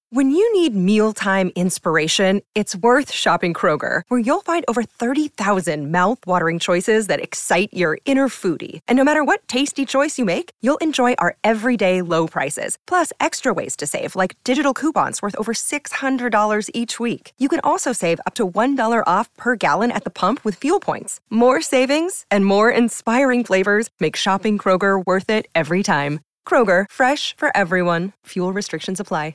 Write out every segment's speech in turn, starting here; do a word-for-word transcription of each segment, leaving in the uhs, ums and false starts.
When you need mealtime inspiration, it's worth shopping Kroger, where you'll find over thirty thousand mouth-watering choices that excite your inner foodie. And no matter what tasty choice you make, you'll enjoy our everyday low prices, plus extra ways to save, like digital coupons worth over six hundred dollars each week. You can also save up to one dollar off per gallon at the pump with fuel points. More savings and more inspiring flavors make shopping Kroger worth it every time. Kroger, fresh for everyone. Fuel restrictions apply.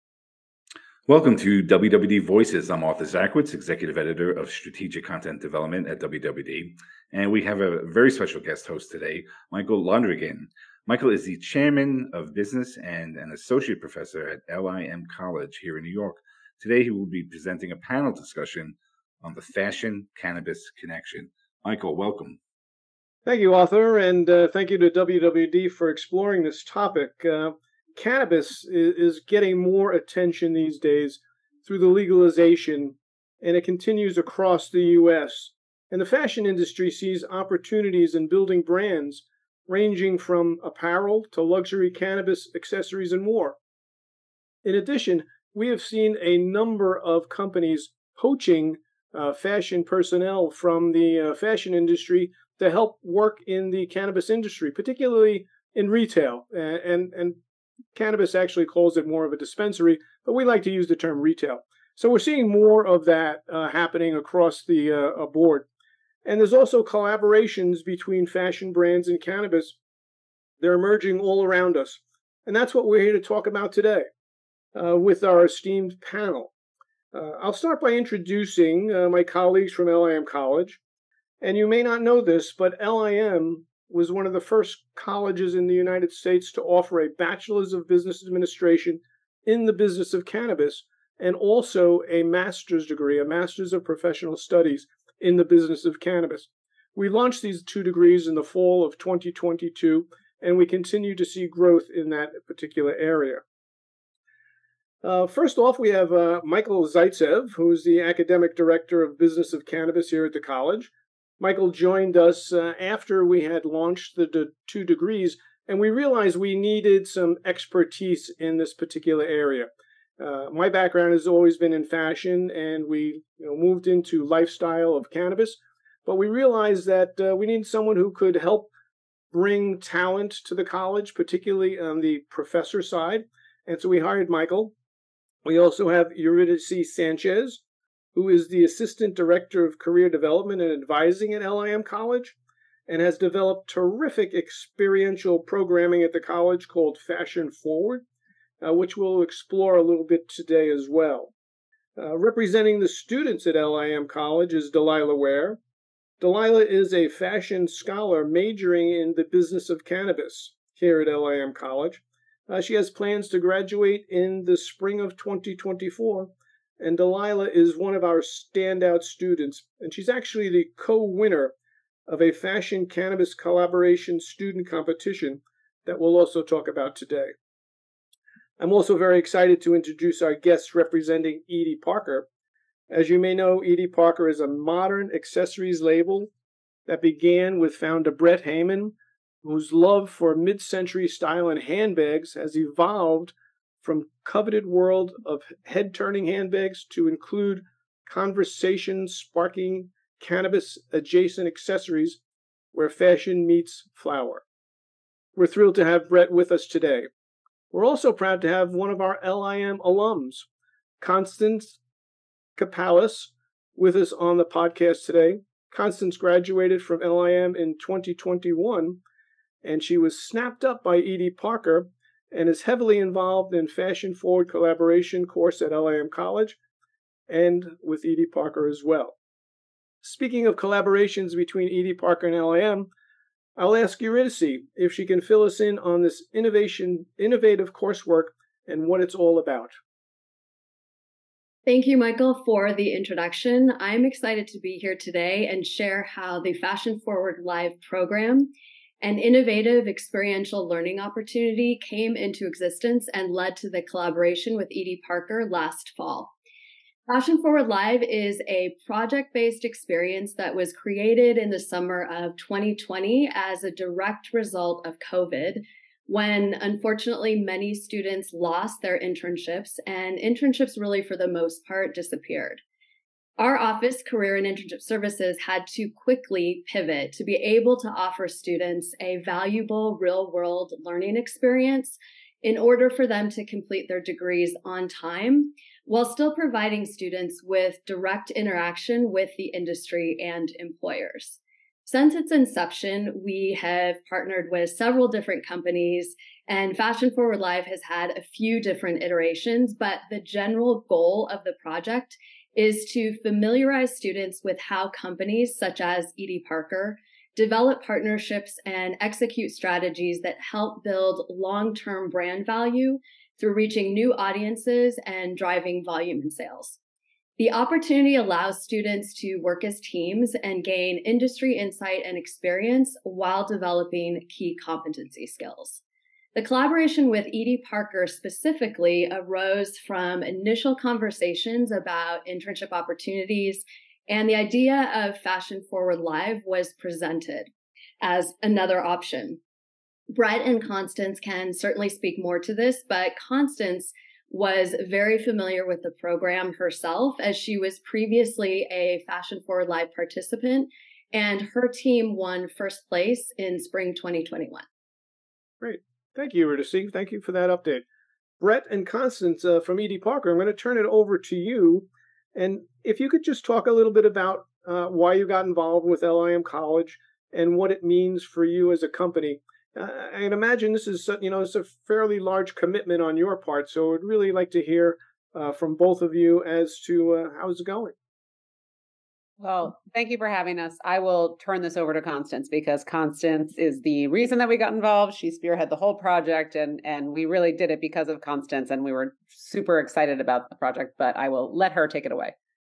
Welcome to W W D Voices. I'm Arthur Zachwitz, Executive Editor of Strategic Content Development at W W D. And we have a very special guest host today, Michael Londrigan. Michael is the Chairman of Business and an Associate Professor at L I M College here in New York. Today he will be presenting a panel discussion on the fashion-cannabis connection. Michael, welcome. Thank you, Arthur, and uh, thank you to W W D for exploring this topic. Uh, Cannabis is getting more attention these days through the legalization, and it continues across the U S. And the fashion industry sees opportunities in building brands ranging from apparel to luxury cannabis accessories and more. In addition, we have seen a number of companies poaching uh, fashion personnel from the uh, fashion industry to help work in the cannabis industry, particularly in retail. And, and, and cannabis actually calls it more of a dispensary, but we like to use the term retail. So we're seeing more of that uh, happening across the uh, board. And there's also collaborations between fashion brands and cannabis. They're emerging all around us. And that's what we're here to talk about today uh, with our esteemed panel. Uh, I'll start by introducing uh, my colleagues from L I M College. And you may not know this, but L I M was one of the first colleges in the United States to offer a Bachelor's of Business Administration in the business of cannabis, and also a master's degree, a Master's of Professional Studies in the business of cannabis. We launched these two degrees in the fall of twenty twenty-two, and we continue to see growth in that particular area. Uh, first off, we have uh, Michael Zaitsev, who is the Academic Director of Business of Cannabis here at the college. Michael joined us uh, after we had launched the d- two degrees, and we realized we needed some expertise in this particular area. Uh, my background has always been in fashion, and we you know, moved into lifestyle of cannabis, but we realized that uh, we needed someone who could help bring talent to the college, particularly on the professor side, and so we hired Michael. We also have Eurydice Sanchez, who is the Assistant Director of Career Development and Advising at L I M College, and has developed terrific experiential programming at the college called Fashion Forward, uh, which we'll explore a little bit today as well. Uh, representing the students at L I M College is Delilah Ware. Delilah is a fashion scholar majoring in the business of cannabis here at L I M College. Uh, she has plans to graduate in the spring of twenty twenty-four. And Delilah is one of our standout students, and she's actually the co-winner of a fashion cannabis collaboration student competition that we'll also talk about today. I'm also very excited to introduce our guests representing Edie Parker. As you may know, Edie Parker is a modern accessories label that began with founder Brett Heyman, whose love for mid-century style and handbags has evolved from coveted world of head-turning handbags to include conversation-sparking cannabis-adjacent accessories where fashion meets flower. We're thrilled to have Brett with us today. We're also proud to have one of our L I M alums, Constance Kapalis, with us on the podcast today. Constance graduated from L I M in twenty twenty-one, and she was snapped up by Edie Parker and is heavily involved in Fashion Forward collaboration course at L I M College and with Edie Parker as well. Speaking of collaborations between Edie Parker and L I M, I'll ask Eurydice if she can fill us in on this innovation, innovative coursework and what it's all about. Thank you, Michael, for the introduction. I'm excited to be here today and share how the Fashion Forward Live program, an innovative experiential learning opportunity, came into existence and led to the collaboration with Edie Parker last fall. Fashion Forward Live is a project-based experience that was created in the summer of twenty twenty as a direct result of COVID, when unfortunately many students lost their internships, and internships really for the most part disappeared. Our office, Career and Internship Services, had to quickly pivot to be able to offer students a valuable real-world learning experience in order for them to complete their degrees on time, while still providing students with direct interaction with the industry and employers. Since its inception, we have partnered with several different companies, and Fashion Forward Live has had a few different iterations, but the general goal of the project is to familiarize students with how companies such as Edie Parker develop partnerships and execute strategies that help build long-term brand value through reaching new audiences and driving volume in sales. The opportunity allows students to work as teams and gain industry insight and experience while developing key competency skills. The collaboration with Edie Parker specifically arose from initial conversations about internship opportunities, and the idea of Fashion Forward Live was presented as another option. Brett and Constance can certainly speak more to this, but Constance was very familiar with the program herself, as she was previously a Fashion Forward Live participant, and her team won first place in spring twenty twenty-one. Great. Thank you, Eurydice. Thank you for that update. Brett and Constance uh, from Edie Parker, I'm going to turn it over to you. And if you could just talk a little bit about uh, why you got involved with L I M College and what it means for you as a company. Uh, I can imagine this is, you know, it's a fairly large commitment on your part. So I'd really like to hear uh, from both of you as to uh, how's it going. Well, thank you for having us. I will turn this over to Constance because Constance is the reason that we got involved. She spearheaded the whole project, and and we really did it because of Constance, and we were super excited about the project, but I will let her take it away.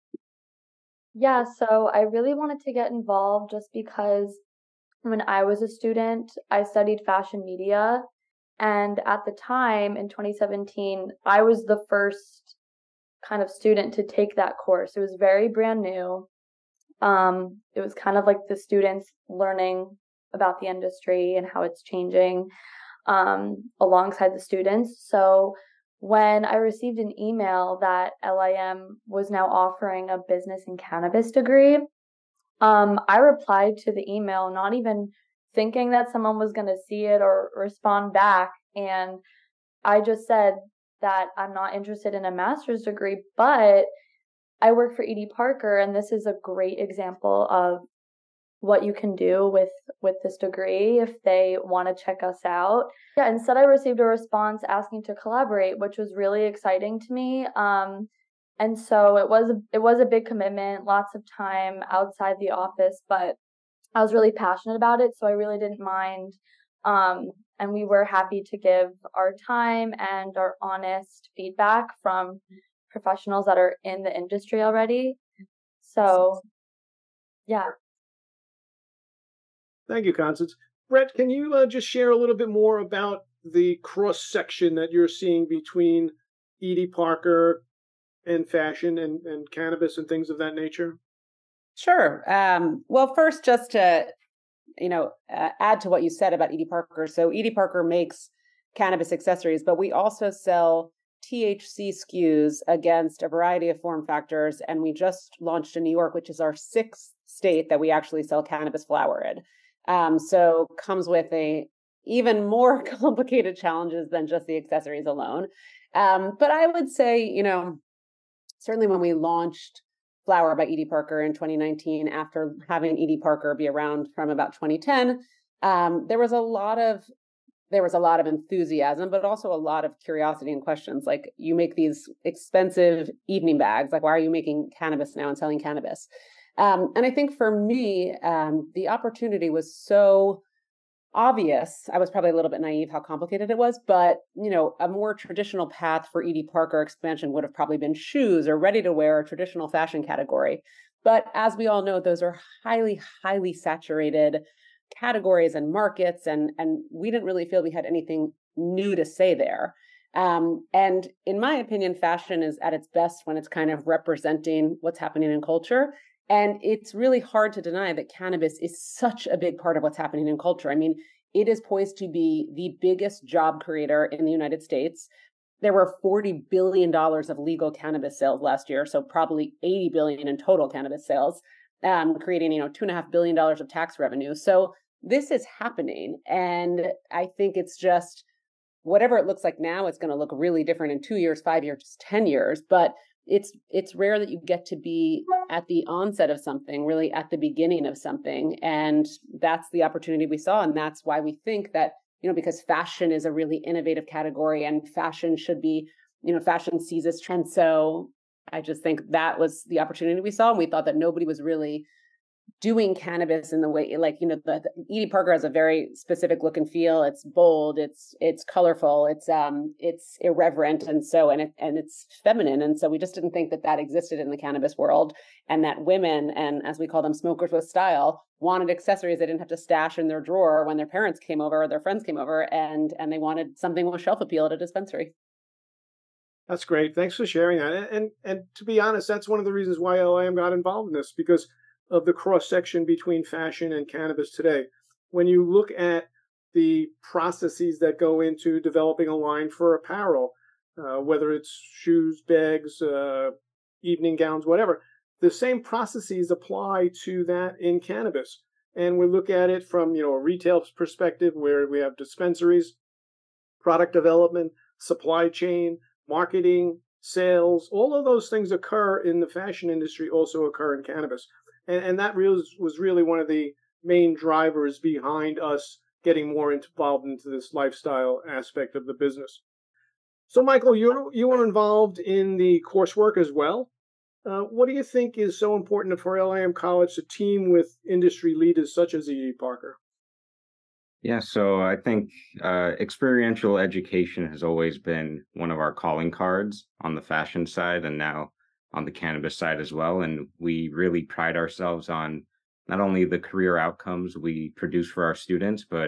Yeah, so I really wanted to get involved just because when I was a student, I studied fashion media, and at the time in twenty seventeen, I was the first kind of student to take that course. It was very brand new. Um, it was kind of like the students learning about the industry and how it's changing um, alongside the students. So when I received an email that L I M was now offering a business in cannabis degree, um, I replied to the email, not even thinking that someone was going to see it or respond back. And I just said that I'm not interested in a master's degree, but I work for Edie Parker, and this is a great example of what you can do with, with this degree if they want to check us out. Yeah, instead I received a response asking to collaborate, which was really exciting to me. Um, and so it was, it was a big commitment, lots of time outside the office, but I was really passionate about it, so I really didn't mind. Um, and we were happy to give our time and our honest feedback from professionals that are in the industry already. So, yeah. Thank you, Constance. Brett, can you uh, just share a little bit more about the cross-section that you're seeing between Edie Parker and fashion and, and cannabis and things of that nature? Sure. Um, well, first, just to, you know, uh, add to what you said about Edie Parker. So Edie Parker makes cannabis accessories, but we also sell T H C S K Us against a variety of form factors. And we just launched in New York, which is our sixth state that we actually sell cannabis flower in. Um, so comes with a even more complicated challenges than just the accessories alone. Um, but I would say, you know, certainly when we launched Flower by Edie Parker in twenty nineteen, after having Edie Parker be around from about twenty ten, um, there was a lot of there was a lot of enthusiasm, but also a lot of curiosity and questions. Like, you make these expensive evening bags. Like, why are you making cannabis now and selling cannabis? Um, and I think for me, um, the opportunity was so obvious. I was probably a little bit naive how complicated it was, but, you know, a more traditional path for Edie Parker expansion would have probably been shoes or ready to wear, a traditional fashion category. But as we all know, those are highly, highly saturated categories and markets, and, and we didn't really feel we had anything new to say there. Um, and in my opinion, fashion is at its best when it's kind of representing what's happening in culture. And it's really hard to deny that cannabis is such a big part of what's happening in culture. I mean, it is poised to be the biggest job creator in the United States. There were forty billion dollars of legal cannabis sales last year, so probably eighty billion dollars in total cannabis sales, um, creating, you know, two point five billion dollars of tax revenue. So this is happening. And I think it's just, whatever it looks like now, it's going to look really different in two years, five years, ten years. But it's it's rare that you get to be at the onset of something, really at the beginning of something. And that's the opportunity we saw. And that's why we think that, you know, because fashion is a really innovative category and fashion should be, you know, fashion sees this trend. So I just think that was the opportunity we saw. And we thought that nobody was really doing cannabis in the way, like, you know, the, the Edie Parker has a very specific look and feel. It's bold, it's it's colorful, it's um it's irreverent, and so and it and it's feminine. And so we just didn't think that that existed in the cannabis world, and that women, and as we call them, smokers with style, wanted accessories they didn't have to stash in their drawer when their parents came over or their friends came over, and and they wanted something with shelf appeal at a dispensary. That's great. Thanks for sharing that. And and, and to be honest, that's one of the reasons why L I M got involved in this, because of the cross section between fashion and cannabis today. When you look at the processes that go into developing a line for apparel, uh, whether it's shoes, bags, uh, evening gowns, whatever, the same processes apply to that in cannabis. And we look at it from, you know, a retail perspective, where we have dispensaries, product development, supply chain, marketing, sales. All of those things occur in the fashion industry, also occur in cannabis. And, and that really was really one of the main drivers behind us getting more involved into this lifestyle aspect of the business. So, Michael, you you were involved in the coursework as well. Uh, what do you think is so important for L I M College to team with industry leaders such as Edie Parker? Yeah, so I think uh, experiential education has always been one of our calling cards on the fashion side, and now on the cannabis side as well. And we really pride ourselves on not only the career outcomes we produce for our students, but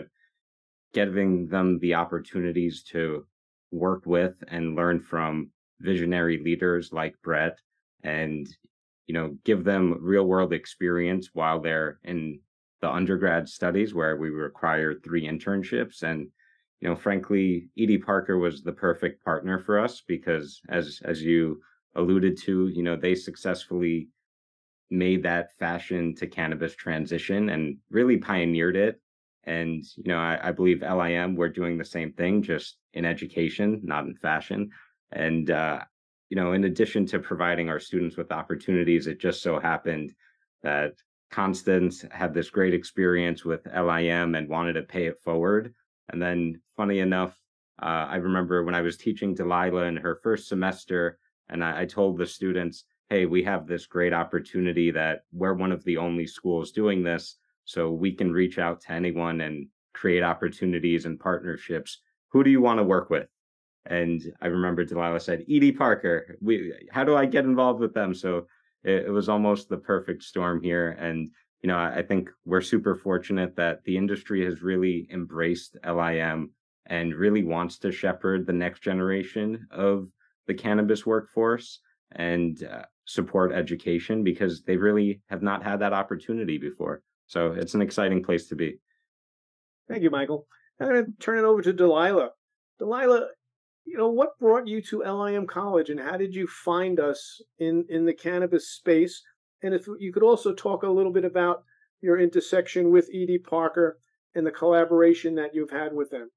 giving them the opportunities to work with and learn from visionary leaders like Brett, and, you know, give them real world experience while they're in the undergrad studies, where we require three internships. And, you know, frankly, Edie Parker was the perfect partner for us, because as as you alluded to, you know, they successfully made that fashion to cannabis transition and really pioneered it. And, you know, I, I believe L I M, we're doing the same thing, just in education, not in fashion. And, uh, you know, in addition to providing our students with opportunities, it just so happened that Constance had this great experience with L I M and wanted to pay it forward. And then, funny enough, uh, I remember when I was teaching Delilah in her first semester, and I, I told the students, hey, we have this great opportunity that we're one of the only schools doing this, so we can reach out to anyone and create opportunities and partnerships. Who do you want to work with? And I remember Delilah said, Edie Parker. We, how do I get involved with them? So it, it was almost the perfect storm here. And, you know, I, I think we're super fortunate that the industry has really embraced L I M and really wants to shepherd the next generation of the cannabis workforce and uh, support education, because they really have not had that opportunity before. So it's an exciting place to be. Thank you, Michael. I'm going to turn it over to Delilah. Delilah, you know, what brought you to L I M College, and how did you find us in, in the cannabis space? And if you could also talk a little bit about your intersection with Edie Parker and the collaboration that you've had with them.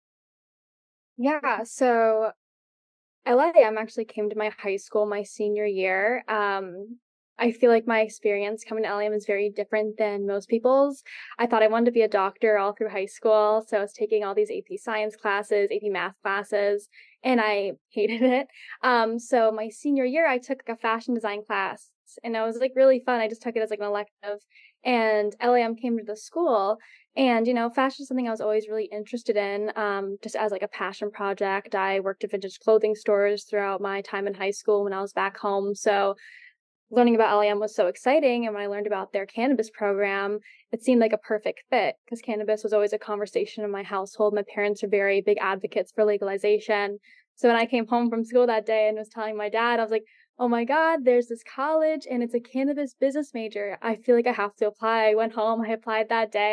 Yeah, so L I M actually came to my high school my senior year. Um, I feel like my experience coming to L I M is very different than most people's. I thought I wanted to be a doctor all through high school, so I was taking all these A P science classes, A P math classes, and I hated it. Um, so my senior year, I took like a fashion design class, and it was like really fun. I just took it as like an elective, and L I M came to the school. And, you know, fashion is something I was always really interested in, um, just as like a passion project. I worked at vintage clothing stores throughout my time in high school when I was back home. So learning about L I M was so exciting. And when I learned about their cannabis program, it seemed like a perfect fit, because cannabis was always a conversation in my household. My parents are very big advocates for legalization. So when I came home from school that day and was telling my dad, I was like, oh my God, there's this college and it's a cannabis business major. I feel like I have to apply. I went home, I applied that day.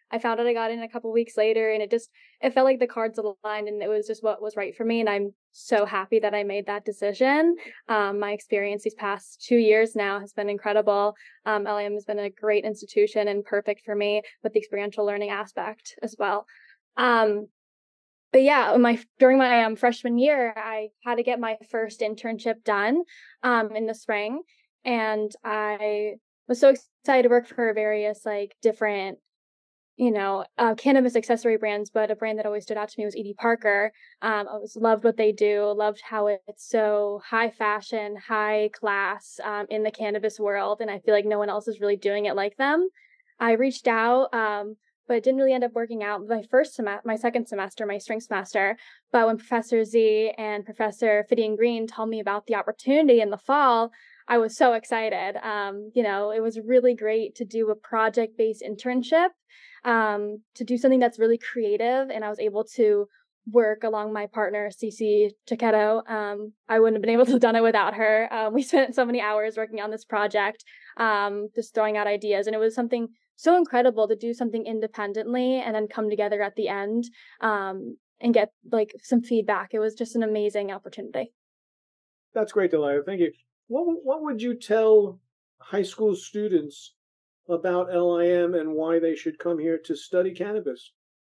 I found out I got in a couple weeks later, and it just, it felt like the cards aligned, and it was just what was right for me. And I'm so happy that I made that decision. Um, my experience these past two years now has been incredible. Um, L A M has been a great institution and perfect for me with the experiential learning aspect as well. Um, But yeah, my during my um, freshman year, I had to get my first internship done um, in the spring, and I was so excited to work for various like different, you know, uh, cannabis accessory brands. But a brand that always stood out to me was Edie Parker. Um, I was loved what they do, loved how it's so high fashion, high class um, in the cannabis world, and I feel like no one else is really doing it like them. I reached out. Um, but it didn't really end up working out my first semester, my second semester, my spring semester. But when Professor Z and Professor Fidian Green told me about the opportunity in the fall, I was so excited. Um, you know, it was really great to do a project-based internship, um, to do something that's really creative, and I was able to work along my partner, Cece Chiquetto. Um, I wouldn't have been able to have done it without her. Um, we spent so many hours working on this project, um, just throwing out ideas, and it was something so incredible to do something independently and then come together at the end um, and get like some feedback. It was just an amazing opportunity. That's great, Delilah. Thank you. What what would you tell high school students about L I M and why they should come here to study cannabis?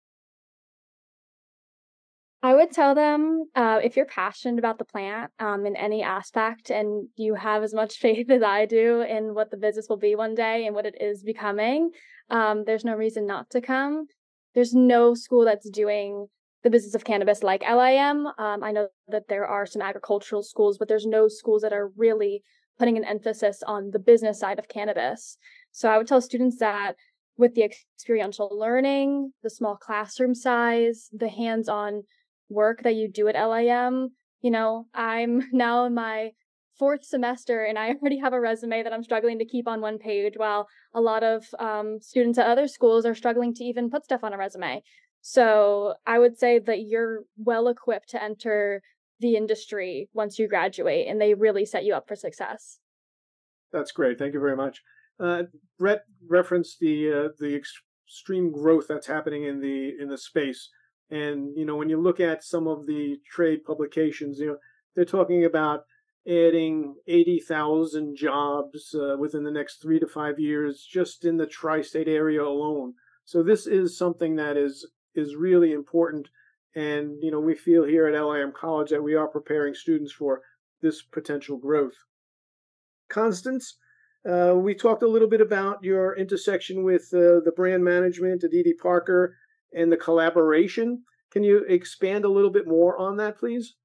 I would tell them uh, if you're passionate about the plant um, in any aspect and you have as much faith as I do in what the business will be one day and what it is becoming, um, there's no reason not to come. There's no school that's doing the business of cannabis like L I M. Um, I know that there are some agricultural schools, but there's no schools that are really putting an emphasis on the business side of cannabis. So I would tell students that with the experiential learning, the small classroom size, the hands-on work that you do at L I M. You know, I'm now in my fourth semester and I already have a resume that I'm struggling to keep on one page, while a lot of um, students at other schools are struggling to even put stuff on a resume. So I would say that you're well equipped to enter the industry once you graduate, and they really set you up for success. That's great. Thank you very much. Uh, Brett referenced the uh, the extreme growth that's happening in the in the space. And, you know, when you look at some of the trade publications, you know, they're talking about adding eighty thousand jobs uh, within the next three to five years just in the tri-state area alone. So this is something that is is really important. And, you know, we feel here at L I M College that we are preparing students for this potential growth. Constance, uh, we talked a little bit about your intersection with uh, the brand management at Edie Parker and the collaboration. Can you expand a little bit more on that, please?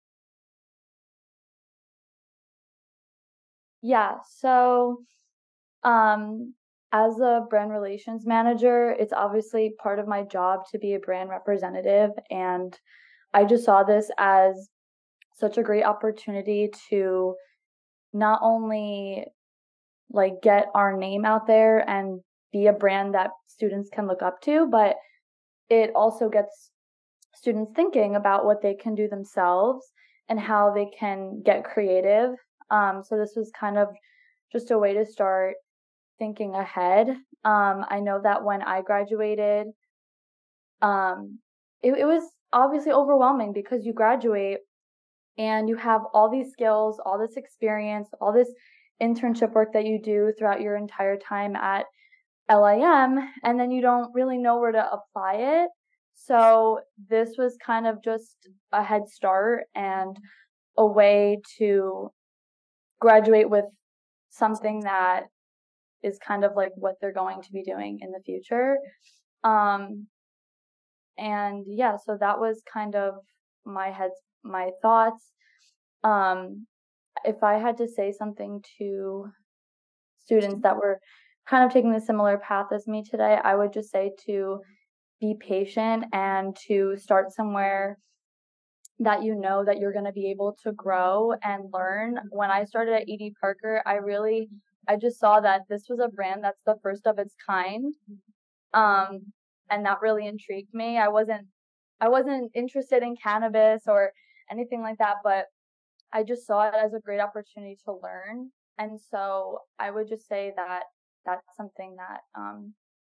Yeah, so um, as a brand relations manager, it's obviously part of my job to be a brand representative. And I just saw this as such a great opportunity to not only like get our name out there and be a brand that students can look up to, but it also gets students thinking about what they can do themselves and how they can get creative. Um, so this was kind of just a way to start thinking ahead. Um, I know that when I graduated, um, it, it was obviously overwhelming because you graduate and you have all these skills, all this experience, all this internship work that you do throughout your entire time at L I M, and then you don't really know where to apply it. So this was kind of just a head start and a way to graduate with something that is kind of like what they're going to be doing in the future. Um, and yeah, so that was kind of my head, my thoughts. Um, if I had to say something to students that were kind of taking a similar path as me today, I would just say to be patient and to start somewhere that you know that you're going to be able to grow and learn. When I started at Edie Parker, I really, I just saw that this was a brand that's the first of its kind. Um, and that really intrigued me. I wasn't, I wasn't interested in cannabis or anything like that, but I just saw it as a great opportunity to learn. And so I would just say that that's something that um,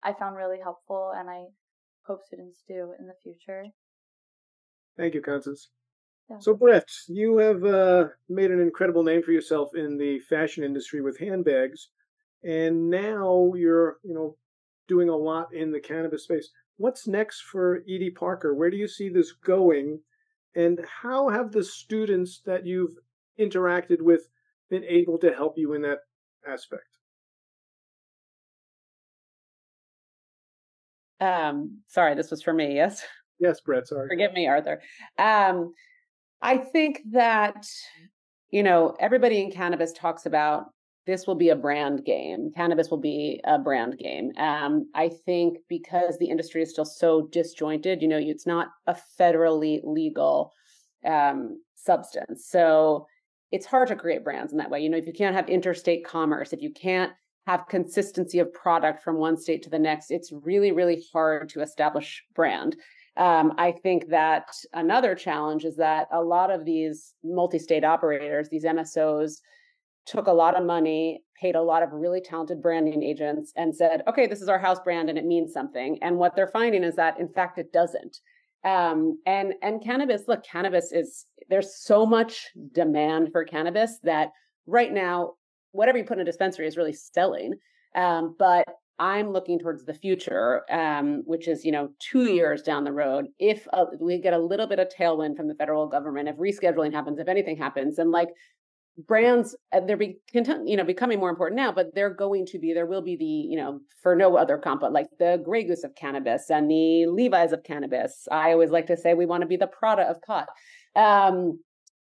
I found really helpful, and I hope students do in the future. Thank you, Constance. Yeah. So, Brett, you have uh, made an incredible name for yourself in the fashion industry with handbags, and now you're, you know, doing a lot in the cannabis space. What's next for Edie Parker? Where do you see this going, and how have the students that you've interacted with been able to help you in that aspect? Um, sorry, this was for me, yes? Yes, Brett, sorry. Forgive me, Arthur. Um, I think that, you know, everybody in cannabis talks about this will be a brand game. Cannabis will be a brand game. Um, I think because the industry is still so disjointed, you know, it's not a federally legal um, substance. So it's hard to create brands in that way. You know, if you can't have interstate commerce, if you can't have consistency of product from one state to the next, it's really, really hard to establish brand. Um, I think that another challenge is that a lot of these multi-state operators, these M S Os, took a lot of money, paid a lot of really talented branding agents, and said, okay, this is our house brand and it means something. And what they're finding is that, in fact, it doesn't. Um, and, and cannabis, look, cannabis is, there's so much demand for cannabis that right now, whatever you put in a dispensary is really selling. Um, but I'm looking towards the future, um, which is, you know, two years down the road. If uh, we get a little bit of tailwind from the federal government, if rescheduling happens, if anything happens, and like brands, they're be, you know, becoming more important now, but they're going to be, there will be the, you know, for no other comp, but like the Grey Goose of cannabis and the Levi's of cannabis. I always like to say we want to be the Prada of pot. Um,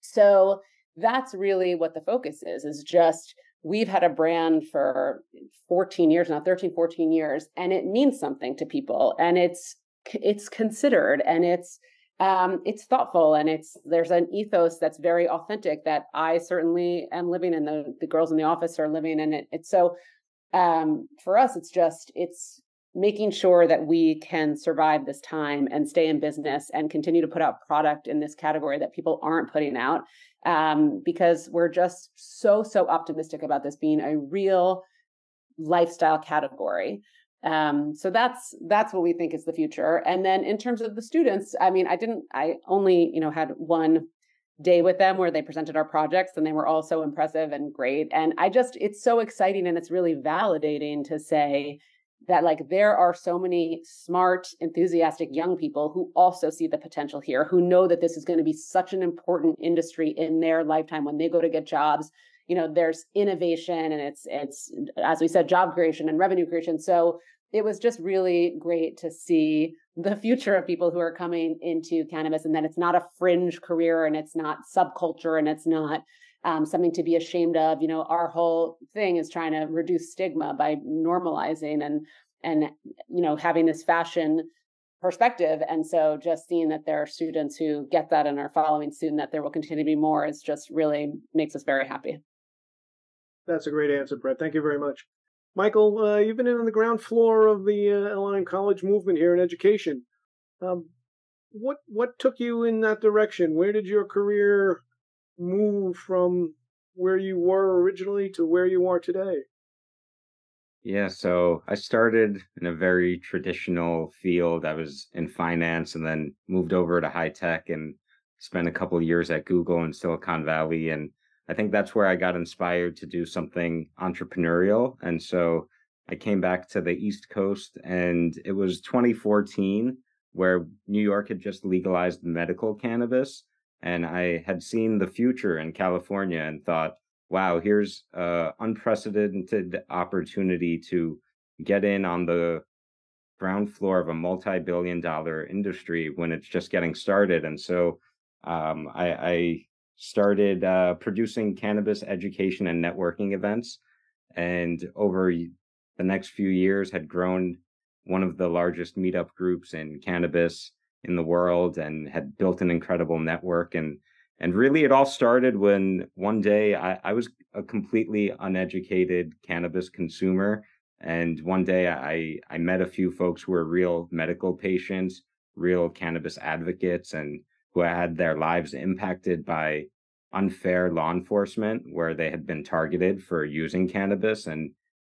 so that's really what the focus is, is just, we've had a brand for fourteen years now, thirteen, fourteen years, and it means something to people, and it's it's considered, and it's um, it's thoughtful, and it's there's an ethos that's very authentic that I certainly am living in. The the girls in the office are living in it. It's so um, for us, it's just it's making sure that we can survive this time and stay in business and continue to put out product in this category that people aren't putting out. Um, because we're just so, so optimistic about this being a real lifestyle category. Um, so that's, that's what we think is the future. And then in terms of the students, I mean, I didn't, I only, you know, had one day with them where they presented our projects, and they were all so impressive and great. And I just, it's so exciting, and it's really validating to say that like there are so many smart, enthusiastic young people who also see the potential here, who know that this is going to be such an important industry in their lifetime when they go to get jobs. You know, there's innovation, and it's, it's, as we said, job creation and revenue creation. So it was just really great to see the future of people who are coming into cannabis, and that it's not a fringe career, and it's not subculture, and it's not Um, something to be ashamed of. You know, our whole thing is trying to reduce stigma by normalizing and, and, you know, having this fashion perspective. And so just seeing that there are students who get that and are following suit, and that there will continue to be more, is just really makes us very happy. That's a great answer, Brett. Thank you very much. Michael, uh, you've been in on the ground floor of the uh, L I M College movement here in education. Um, what, what took you in that direction? Where did your career move from where you were originally to where you are today? Yeah, so I started in a very traditional field. I was in finance, and then moved over to high tech and spent a couple of years at Google in Silicon Valley. And I think that's where I got inspired to do something entrepreneurial. And so I came back to the East Coast, and it was twenty fourteen, where New York had just legalized medical cannabis. And I had seen the future in California and thought, wow, here's an unprecedented opportunity to get in on the ground floor of a multi-billion dollar industry when it's just getting started. And so um, I, I started uh, producing cannabis education and networking events. And over the next few years had grown one of the largest meetup groups in cannabis in the world, and had built an incredible network. And and really it all started when one day I, I was a completely uneducated cannabis consumer. And one day I, I met a few folks who were real medical patients, real cannabis advocates, and who had their lives impacted by unfair law enforcement where they had been targeted for using cannabis. And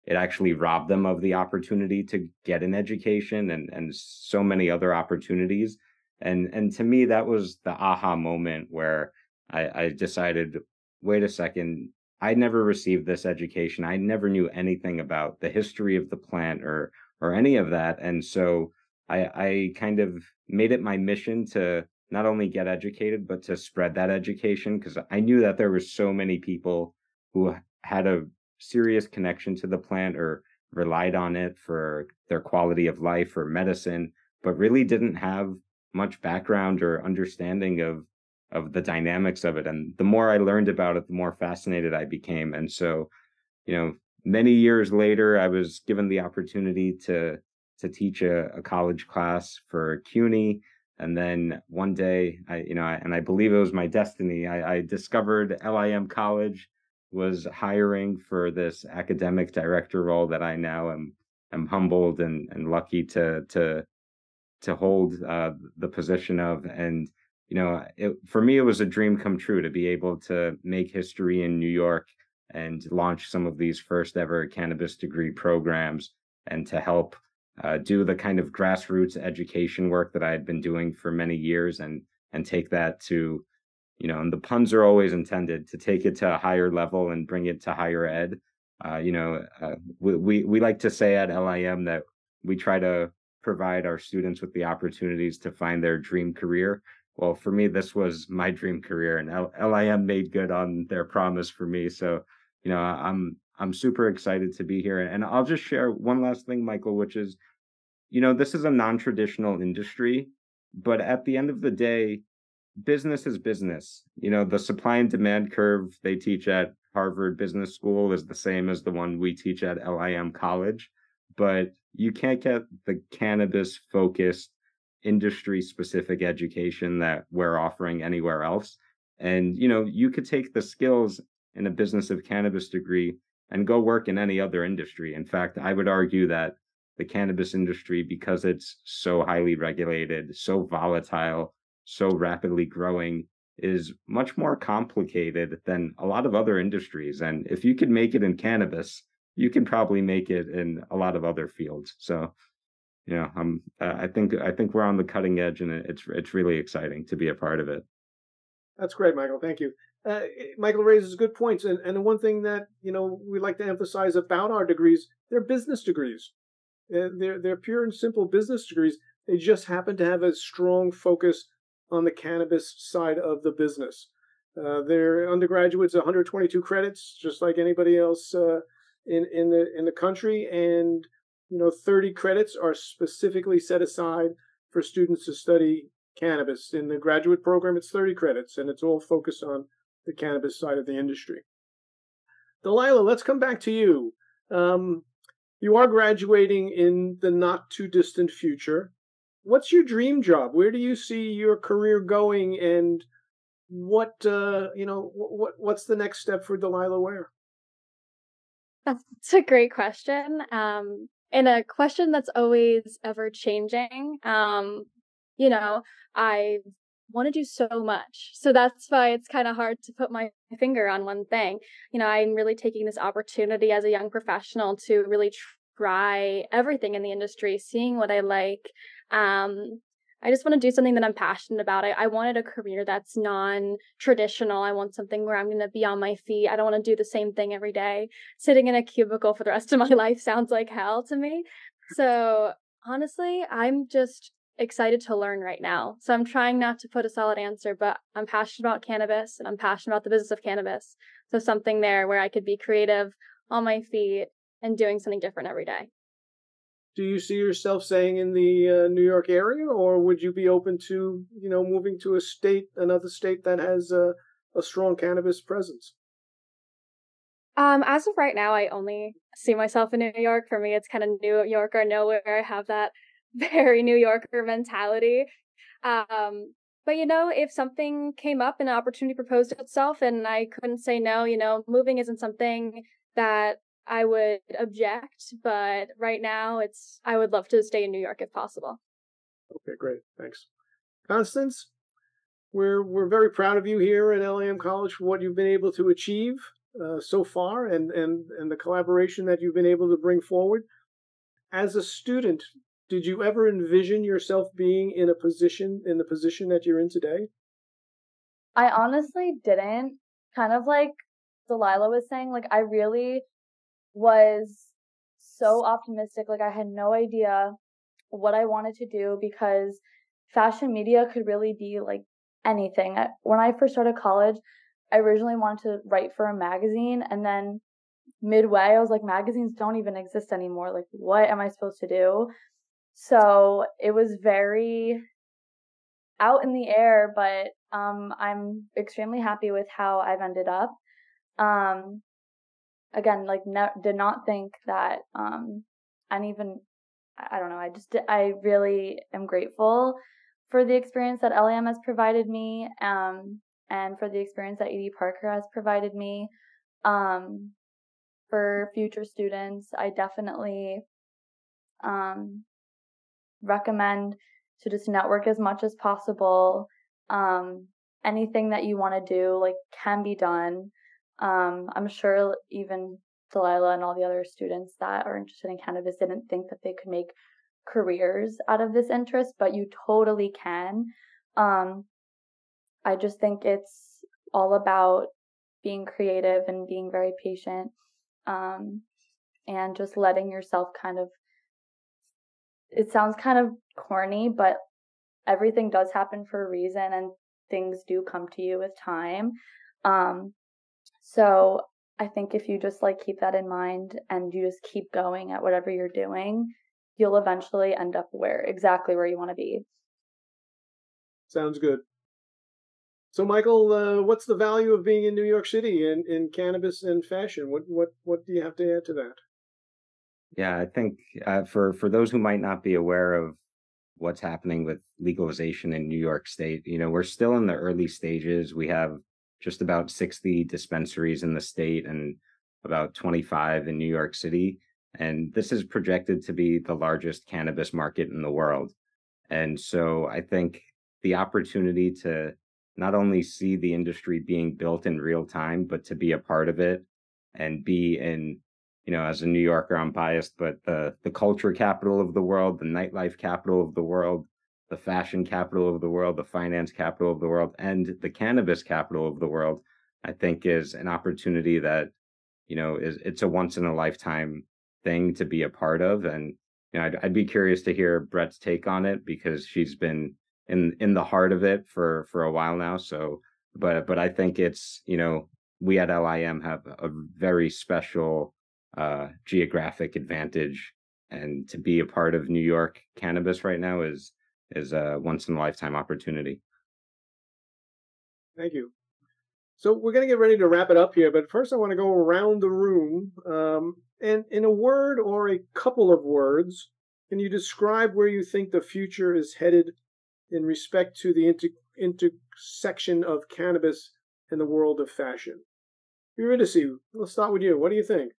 it actually robbed them of the opportunity to get an education and, and so many other opportunities. And, and to me, that was the aha moment where I, I decided, wait a second, I never received this education. I never knew anything about the history of the plant or, or any of that. And so I, I kind of made it my mission to not only get educated, but to spread that education, because I knew that there were so many people who had a serious connection to the plant or relied on it for their quality of life or medicine, but really didn't have much background or understanding of of the dynamics of it. And the more I learned about it, the more fascinated I became. And so, you know, many years later, I was given the opportunity to to teach a, a college class for CUNY. And then one day, I, you know, I, and I believe it was my destiny, I, I discovered L I M College was hiring for this academic director role that I now am am humbled and, and lucky to to to hold uh, the position of. And, you know, it, for me, it was a dream come true to be able to make history in New York and launch some of these first ever cannabis degree programs and to help uh, do the kind of grassroots education work that I had been doing for many years and and take that to, you know, and the puns are always intended, to take it to a higher level and bring it to higher ed. Uh, you know, uh, we, we, we like to say at L I M that we try to provide our students with the opportunities to find their dream career. Well, for me, this was my dream career, and L- LIM made good on their promise for me. So, you know, I'm I'm super excited to be here. And I'll just share one last thing, Michael, which is, you know, this is a non-traditional industry, but at the end of the day, business is business. You know, the supply and demand curve they teach at Harvard Business School is the same as the one we teach at L I M College, but you can't get the cannabis focused industry specific education that we're offering anywhere else. And, you know, you could take the skills in a business of cannabis degree and go work in any other industry. In fact, I would argue that the cannabis industry, because it's so highly regulated, so volatile, so rapidly growing, is much more complicated than a lot of other industries. And if you could make it in cannabis, you can probably make it in a lot of other fields. So, you know, um, I think I think we're on the cutting edge, and it's it's really exciting to be a part of it. That's great, Michael. Thank you. Uh, Michael raises good points, and and the one thing that you know we like to emphasize about our degrees, they're business degrees. Uh, they're they're pure and simple business degrees. They just happen to have a strong focus on the cannabis side of the business. Uh, their undergraduates, one hundred twenty-two credits, just like anybody else uh, in in the in the country, and you know, thirty credits are specifically set aside for students to study cannabis. In the graduate program, it's thirty credits, and it's all focused on the cannabis side of the industry. Delilah, let's come back to you. Um, you are graduating in the not too distant future. What's your dream job? Where do you see your career going, and what uh, you know, what what's the next step for Delilah Ware? That's a great question. Um, and a question that's always ever changing. Um, you know, I want to do so much. So that's why it's kind of hard to put my finger on one thing. You know, I'm really taking this opportunity as a young professional to really try everything in the industry, seeing what I like. Um, I just want to do something that I'm passionate about. I, I wanted a career that's non-traditional. I want something where I'm going to be on my feet. I don't want to do the same thing every day. Sitting in a cubicle for the rest of my life sounds like hell to me. So honestly, I'm just excited to learn right now. So I'm trying not to put a solid answer, but I'm passionate about cannabis and I'm passionate about the business of cannabis. So something there where I could be creative, on my feet, and doing something different every day. Do you see yourself staying in the uh, New York area, or would you be open to, you know, moving to a state, another state that has uh, a strong cannabis presence? Um, as of right now, I only see myself in New York. For me, it's kind of New York or nowhere. I have that very New Yorker mentality. Um, but, you know, if something came up and an opportunity proposed itself and I couldn't say no, you know, moving isn't something that I would object, but right now it's, I would love to stay in New York if possible. Okay, great. Thanks. Constance, we're we're very proud of you here at L A M College for what you've been able to achieve. uh, so far, and, and, and the collaboration that you've been able to bring forward. As a student, did you ever envision yourself being in a position, in the position that you're in today? I honestly didn't. Kind of like Delilah was saying, like, I really was so optimistic. Like, I had no idea what I wanted to do because fashion media could really be like anything. When I first started college, I originally wanted to write for a magazine, and then midway, I was like, magazines don't even exist anymore. Like, what am I supposed to do? So it was very out in the air, but um, I'm extremely happy with how I've ended up. Um, again, like, ne- did not think that, um, and even, I don't know, I just, I really am grateful for the experience that L A M has provided me, um, and for the experience that E D Parker has provided me. Um, for future students, I definitely, um, recommend to just network as much as possible. Um, anything that you want to do, like, can be done. Um, I'm sure even Delilah and all the other students that are interested in cannabis didn't think that they could make careers out of this interest, but you totally can. Um, I just think it's all about being creative and being very patient, um, and just letting yourself kind of, it sounds kind of corny, but everything does happen for a reason, and things do come to you with time. Um, so I think if you just like keep that in mind and you just keep going at whatever you're doing, you'll eventually end up where exactly where you want to be. Sounds good. So, Michael, uh, what's the value of being in New York City in, in cannabis and fashion? What what what do you have to add to that? Yeah, I think uh, for for those who might not be aware of what's happening with legalization in New York State, you know, we're still in the early stages. We have just about sixty dispensaries in the state and about twenty-five in New York City. And this is projected to be the largest cannabis market in the world. And so I think the opportunity to not only see the industry being built in real time, but to be a part of it and be in, you know, as a New Yorker, I'm biased, but the the culture capital of the world, the nightlife capital of the world, the fashion capital of the world, the finance capital of the world, and the cannabis capital of the world, I think is an opportunity that, you know, is it's a once in a lifetime thing to be a part of. And, you know, I'd, I'd be curious to hear Brett's take on it because she's been in in the heart of it for for a while now. So, but but I think it's, you know, we at L I M have a very special uh, geographic advantage, and to be a part of New York cannabis right now is is a once in a lifetime opportunity. Thank you. So we're going to get ready to wrap it up here, but first I want to go around the room, um, and in a word or a couple of words, can you describe where you think the future is headed in respect to the inter- intersection of cannabis and the world of fashion? Eurydice, let's start with you. What do you think?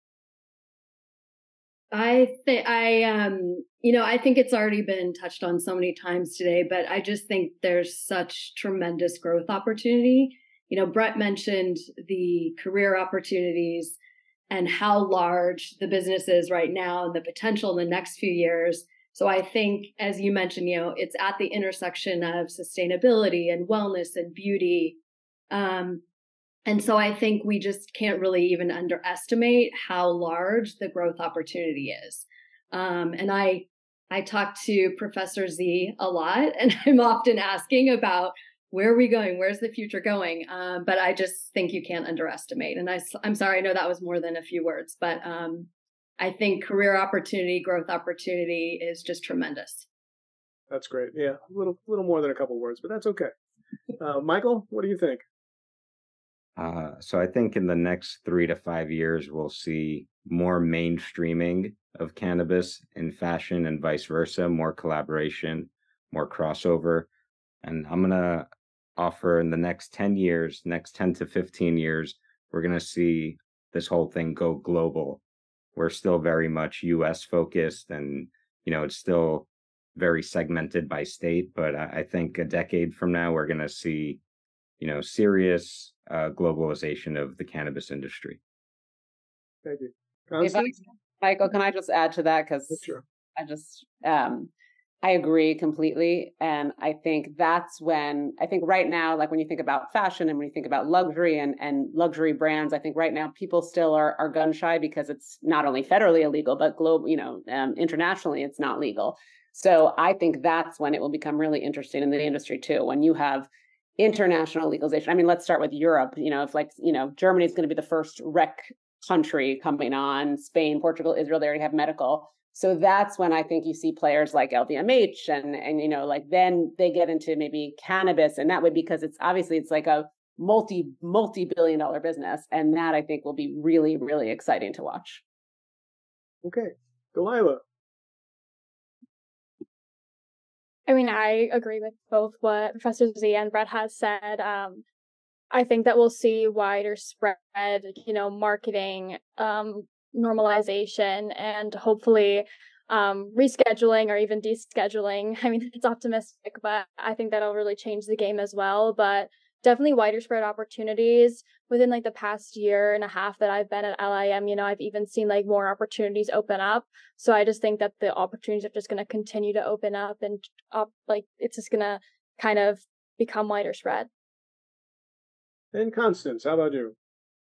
I think I, um, you know, I think it's already been touched on so many times today, but I just think there's such tremendous growth opportunity. You know, Brett mentioned the career opportunities and how large the business is right now and the potential in the next few years. So I think, as you mentioned, you know, it's at the intersection of sustainability and wellness and beauty. Um, And so I think we just can't really even underestimate how large the growth opportunity is. Um, and I, I talk to Professor Z a lot, and I'm often asking about where are we going? Where's the future going? Um, but I just think you can't underestimate. And I, I'm sorry, I know that was more than a few words, but um, I think career opportunity, growth opportunity is just tremendous. That's great. Yeah, a little, little more than a couple words, but that's okay. Uh, Michael, what do you think? Uh, so I think in the next three to five years, we'll see more mainstreaming of cannabis in fashion and vice versa, more collaboration, more crossover. And I'm going to offer in the next ten years, next ten to fifteen years, we're going to see this whole thing go global. We're still very much U S focused, and, you know, it's still very segmented by state. But I, I think a decade from now, we're going to see you know, serious uh, globalization of the cannabis industry. Thank you. If I, Michael, can I just add to that? Because sure. I just, um, I agree completely. And I think that's when, I think right now, like when you think about fashion and when you think about luxury and, and luxury brands, I think right now people still are, are gun shy because it's not only federally illegal, but global, you know, um, internationally, it's not legal. So I think that's when it will become really interesting in the industry too. When you have international legalization. I mean, let's start with Europe. You know, if like, you know, Germany is going to be the first rec country coming on, Spain, Portugal, Israel, they already have medical. So that's when I think you see players like L V M H and, and, you know, like then they get into maybe cannabis, and that way, because it's obviously it's like a multi, multi-billion dollar business. And that I think will be really, really exciting to watch. Okay. Delilah. I mean, I agree with both what Professor Z and Brett has said. Um, I think that we'll see wider spread, you know, marketing, um, normalization, and hopefully um, rescheduling or even descheduling. I mean, it's optimistic, but I think that'll really change the game as well. But definitely wider spread opportunities. Within like the past year and a half that I've been at L I M, you know, I've even seen like more opportunities open up. So I just think that the opportunities are just going to continue to open up, and up, like it's just going to kind of become wider spread. And Constance, how about you?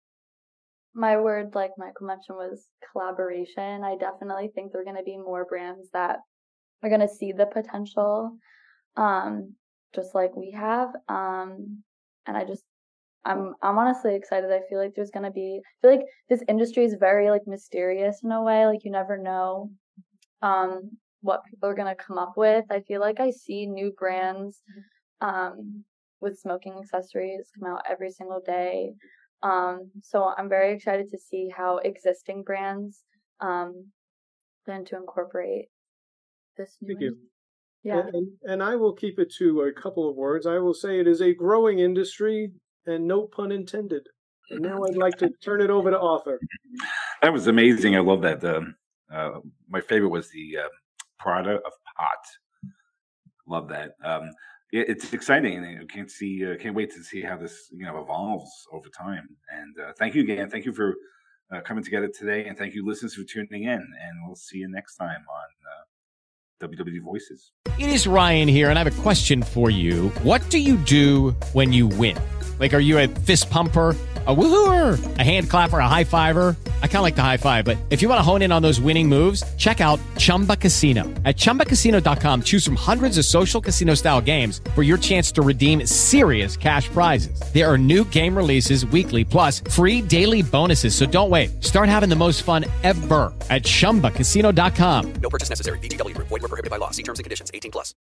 My word, like Michael mentioned, was collaboration. I definitely think there are going to be more brands that are going to see the potential, um, just like we have. Um, and I just, I'm, I'm honestly excited. I feel like there's going to be, I feel like this industry is very like mysterious in a way. Like you never know, um, what people are going to come up with. I feel like I see new brands, um, with smoking accessories come out every single day. Um, so I'm very excited to see how existing brands um, plan to incorporate this new. Thank you. Yeah. And, and I will keep it to a couple of words. I will say it is a growing industry, and no pun intended. And now I'd like to turn it over to Arthur. That was amazing. I love that. Um, uh, my favorite was the uh, Prada of Pot. Love that. Um, It's exciting, and I can't see, uh, can't wait to see how this, you know, evolves over time. And uh, thank you again. Thank you for uh, coming together today, and thank you, listeners, for tuning in. And we'll see you next time on uh, W W D Voices. It is Ryan here, and I have a question for you. What do you do when you win? Like, are you a fist pumper, a woohooer, a hand clapper, a high fiver? I kind of like the high five, but if you want to hone in on those winning moves, check out Chumba Casino. At chumba casino dot com, choose from hundreds of social casino style games for your chance to redeem serious cash prizes. There are new game releases weekly, plus free daily bonuses. So don't wait. Start having the most fun ever at chumba casino dot com. No purchase necessary. V G W Group. Void where prohibited by law. See terms and conditions. eighteen plus.